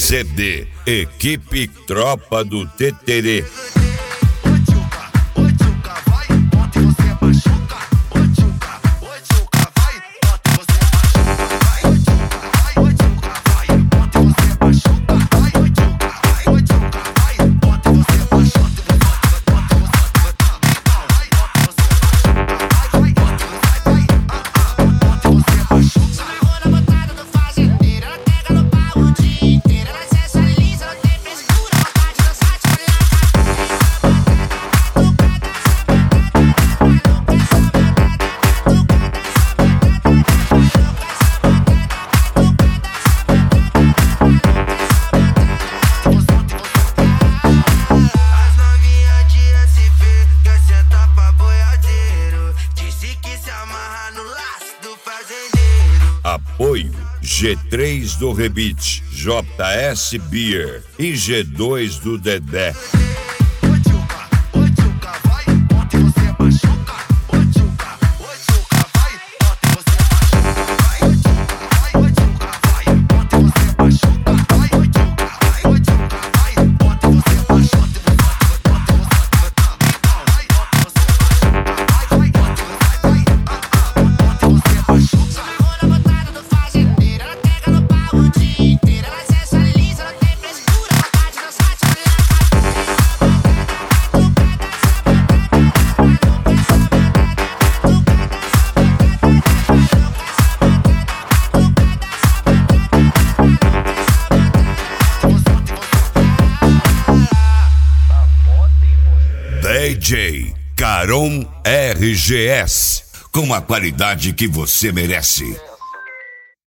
CD, equipe Tropa do Teterê. Apoio G3 do Rebite, JS Beer e G2 do Dedé. DJ Caron RGS, com a qualidade que você merece.